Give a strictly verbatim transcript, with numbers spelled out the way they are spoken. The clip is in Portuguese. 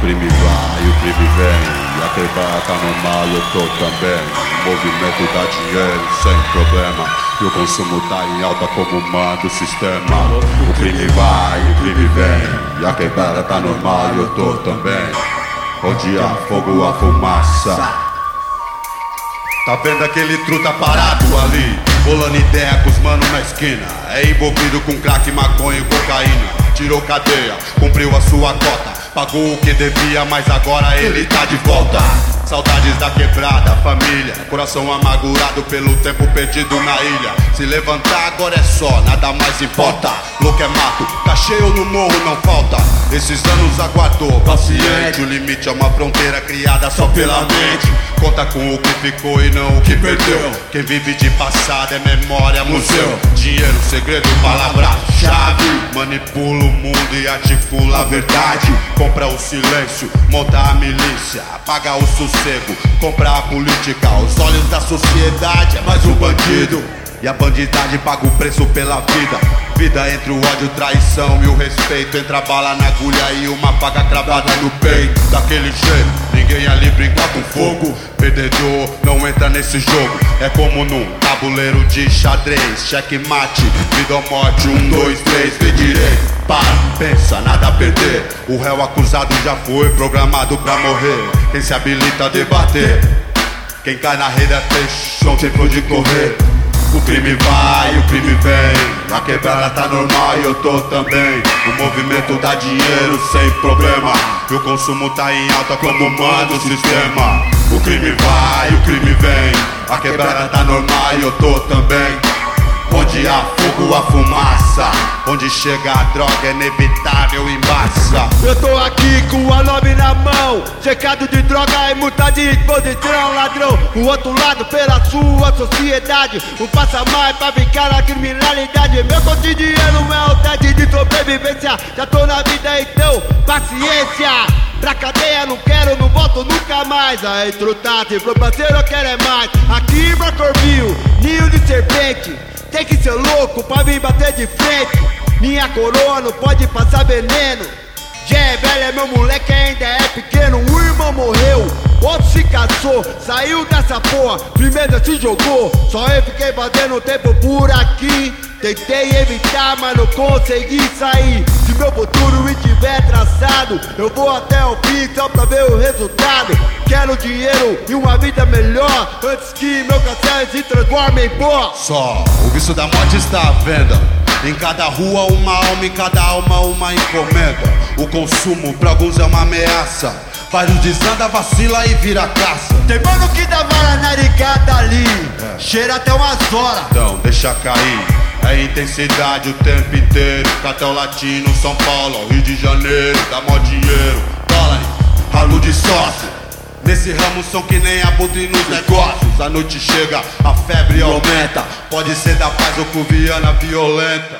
crime vai, o crime vem. E a quebrada tá normal, eu tô também. O movimento dá dinheiro sem problema. E o consumo tá em alta como manda o sistema. O crime vai, o crime vem. E a quebrada tá normal, eu tô também. Onde há fogo, há fumaça. Tá vendo aquele truta parado ali, bolando ideia com os manos na esquina. É envolvido com crack, maconha e cocaína. Tirou cadeia, cumpriu a sua cota, pagou o que devia, mas agora ele tá de volta. Saudades da quebrada, família, coração amargurado pelo tempo perdido na ilha. Se levantar agora é só, nada mais importa. Louco é mato, tá cheio no morro, não falta. Esses anos aguardou, paciente. O limite é uma fronteira criada só pela mente. Conta com o que ficou e não o que perdeu. Quem vive de passado é memória, museu. Dinheiro, segredo, palavra-chave. Manipula o mundo e articula a verdade. Compra o silêncio, monta a milícia, apaga o sossego, compra a política. Aos olhos da sociedade é mais um bandido. E a bandidagem paga o preço pela vida. Vida entre o ódio, traição e o respeito. Entra a bala na agulha e uma faca cravada no peito. Daquele jeito, ninguém ali brinca com fogo. Perdedor não entra nesse jogo. É como num tabuleiro de xadrez. Checkmate, vida ou morte, um, dois, três, vê direito. Para, pensa, nada a perder. O réu acusado já foi programado pra morrer. Quem se habilita a debater, quem cai na rede é peixe, não tem pra onde correr. O crime vai, o crime vem. A quebrada tá normal e eu tô também. O movimento dá dinheiro sem problema. E o consumo tá em alta como manda o sistema. O crime vai, o crime vem. A quebrada tá normal e eu tô também. Onde há fogo, há fumaça. Onde chega a droga é inevitável, embaça. Eu tô aqui com a nove na mão, cercado de droga e muita disposição, ladrão. O outro lado pela sua sociedade, um passa mais pra ficar na criminalidade. Meu cotidiano é o teste de sobrevivência. Já tô na vida então, paciência. Pra cadeia não quero, não volto nunca mais. Aí truta, se for parceiro eu quero é mais. Aqui pra Corvinho, ninho de serpente. Tem que ser louco pra vir bater de frente. Minha coroa não pode passar veneno. Já é velho, é meu moleque ainda é pequeno. Um irmão morreu, outro se casou, saiu dessa porra, primeiro se jogou. Só eu fiquei fazendo tempo por aqui. Tentei evitar, mas não consegui sair. Se meu futuro estiver traçado, eu vou até o fim só pra ver o resultado. Quero dinheiro e uma vida melhor, antes que meu castelo se transforme em pó. Só o vício da morte está à venda. Em cada rua uma alma, em cada alma uma encomenda. O consumo pra alguns é uma ameaça. Vários desanda, vacila e vira caça. Tem mano que dá vara na ligada ali, é. Cheira até umas horas. Então deixa cair, é intensidade o tempo inteiro. Cartel Latino, São Paulo, Rio de Janeiro. Dá mó dinheiro, dólar, ralo de sócio. Nesse ramo são que nem abutre nos negócios. A noite chega, a febre aumenta. Pode ser da paz ou coviana violenta.